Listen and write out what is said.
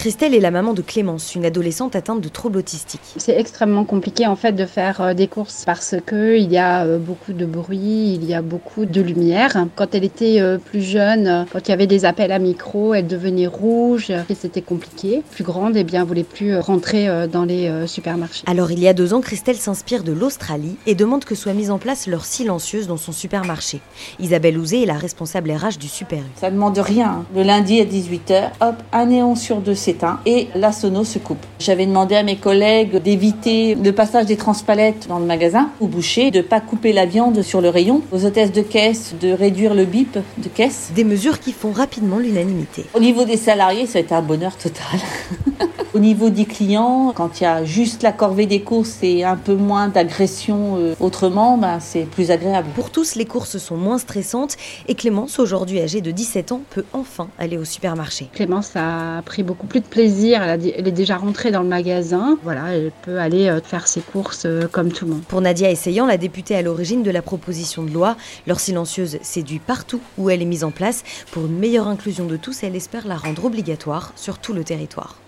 Christelle est la maman de Clémence, une adolescente atteinte de troubles autistiques. C'est extrêmement compliqué en fait de faire des courses parce qu'il y a beaucoup de bruit, il y a beaucoup de lumière. Quand elle était plus jeune, quand il y avait des appels à micro, elle devenait rouge et c'était compliqué. Plus grande, voulait plus rentrer dans les supermarchés. Alors il y a 2 ans, Christelle s'inspire de l'Australie et demande que soit mise en place l'heure silencieuse dans son supermarché. Isabelle Ouzé est la responsable RH du Super U. Ça ne demande rien. Le lundi à 18h, hop, un néon sur 2 s'éteint et la sono se coupe. J'avais demandé à mes collègues d'éviter le passage des transpalettes dans le magasin, au boucher, de ne pas couper la viande sur le rayon, aux hôtesses de caisse de réduire le bip de caisse. Des mesures qui font rapidement l'unanimité. Au niveau des salariés, ça a été un bonheur total. Au niveau des clients, quand il y a juste la corvée des courses et un peu moins d'agression autrement, c'est plus agréable. Pour tous, les courses sont moins stressantes et Clémence, aujourd'hui âgée de 17 ans, peut enfin aller au supermarché. Clémence a pris beaucoup plus de plaisir, elle est déjà rentrée dans le magasin. Voilà, elle peut aller faire ses courses comme tout le monde. Pour Nadia Essayant, la députée à l'origine de la proposition de loi, l'heure silencieuse séduit partout où elle est mise en place. Pour une meilleure inclusion de tous, elle espère la rendre obligatoire sur tout le territoire.